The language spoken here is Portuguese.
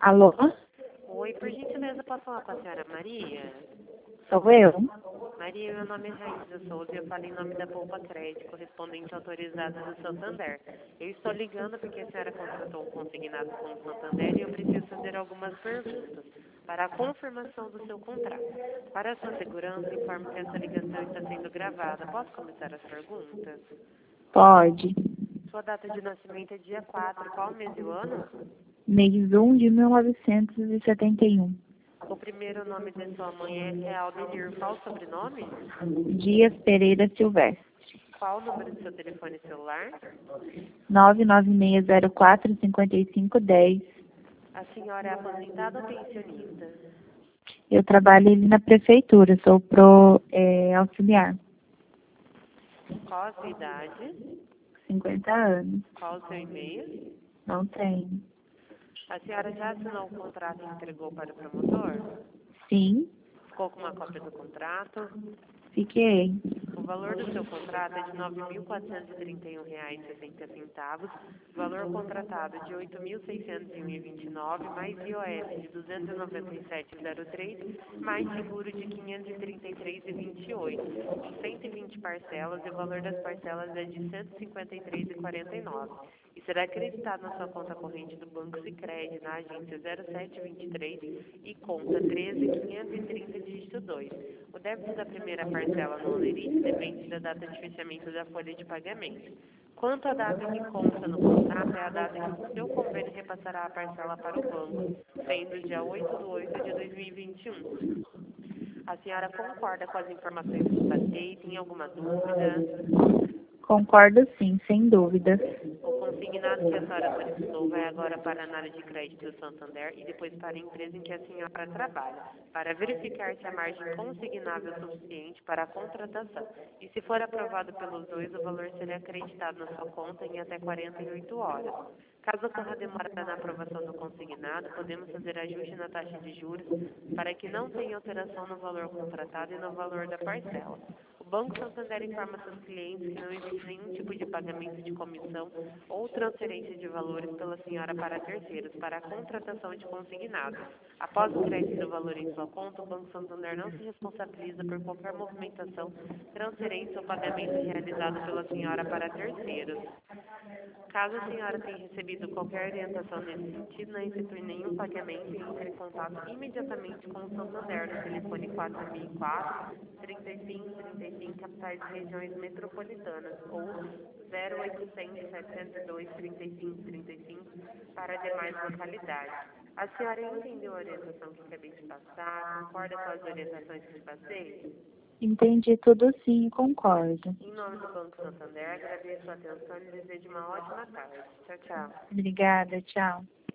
Alô? Oi, por gentileza, posso falar com a senhora Maria? Sou eu? Maria, meu nome é Raíssa Souza e eu falo em nome da Poupa Crédito, correspondente autorizada do Santander. Eu estou ligando porque a senhora contratou um consignado com o Santander e eu preciso fazer algumas perguntas para a confirmação do seu contrato. Para a sua segurança, informo que essa ligação está sendo gravada. Posso começar as perguntas? Pode. Sua data de nascimento é dia 4. Qual o mês e o ano? Mês 1 de 1971. O primeiro nome de sua mãe é Aldenir. Qual o sobrenome? Dias Pereira Silvestre. Qual o número do seu telefone celular? 99604-5510. A senhora é aposentada ou pensionista? Eu trabalho ali na prefeitura, sou auxiliar. Qual a sua idade? 50 anos. Qual o seu e-mail? Não tenho. A senhora já assinou o contrato e entregou para o promotor? Sim, Ficou com uma cópia do contrato? fiquei. O valor do seu contrato é de R$ 9.431,60. Valor contratado de R$ 8.601,29, mais IOF de R$ 297,03, mais seguro de R$ 533,28. Em 120 parcelas, e o valor das parcelas é de R$ 153,49. E será acreditado na sua conta corrente do Banco Sicredi, na agência 0723 e conta 13.530, dígito 2. O débito da primeira parcela no Olerite depende da data de fechamento da folha de pagamento. Quanto à data que consta no contrato, é a data em que o seu convênio repassará a parcela para o banco, sendo dia 8/8 de 2021. A senhora concorda com as informações que passei? Tem alguma dúvida? Concordo sim, sem dúvidas. O consignado que a senhora solicitou vai agora para a análise de crédito do Santander e depois para a empresa em que a senhora trabalha, para verificar se a margem consignável é suficiente para a contratação. E se for aprovado pelos dois, o valor será acreditado na sua conta em até 48 horas. Caso ocorra demora na aprovação do consignado, podemos fazer ajuste na taxa de juros para que não tenha alteração no valor contratado e no valor da parcela. O Banco Santander informa seus clientes que não existe nenhum tipo de pagamento de comissão ou transferência de valores pela senhora para terceiros para a contratação de consignado. Após o crédito do valor em sua conta, o Banco Santander não se responsabiliza por qualquer movimentação, transferência ou pagamento realizado pela senhora para terceiros. Caso a senhora tenha recebido qualquer orientação nesse sentido, não efetue nenhum pagamento e entre em contato imediatamente com o Santander no telefone 4004-3535, capitais e regiões metropolitanas, ou 0800-702-3535 para demais localidades. A senhora entendeu a orientação que acabei de passar? Concorda com as orientações que passei? Entendi tudo sim, concordo. Em nome do Banco Santander, agradeço a atenção e desejo uma ótima tarde. Tchau, tchau. Obrigada, tchau.